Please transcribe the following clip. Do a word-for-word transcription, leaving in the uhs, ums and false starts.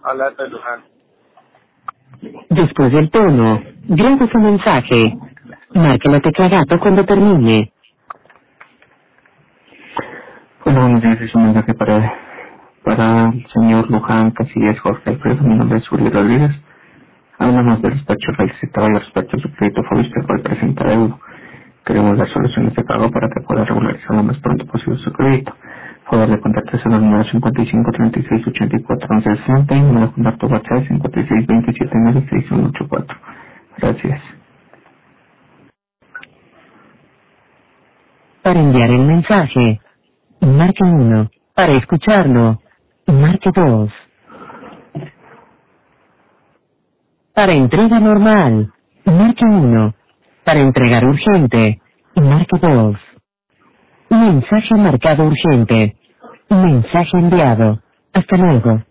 Alerta de Luján. Después del tono, grabe su mensaje. Marque la tecla gato cuando termine. Hola, buenos días, es un mensaje para, para el señor Luján Casillas Jorge Alfredo. Mi nombre es Uli Rodríguez. Hablamos del despacho realizado respecto a su crédito Fobiste por presentar euro. Queremos dar soluciones de pago para que pueda regularizar lo más pronto posible su crédito. Poder de contacto es el número cincuenta y cinco, treinta y seis, ochenta y cuatro, once sesenta y número de contacto WhatsApp cincuenta y seis, veintisiete, nueve seis uno ocho cuatro. Gracias. Para enviar el mensaje, marque uno. Para escucharlo, marque dos. Para entrega normal, marque uno. Para entregar urgente, marque dos. Mensaje marcado urgente. Mensaje enviado. Hasta luego.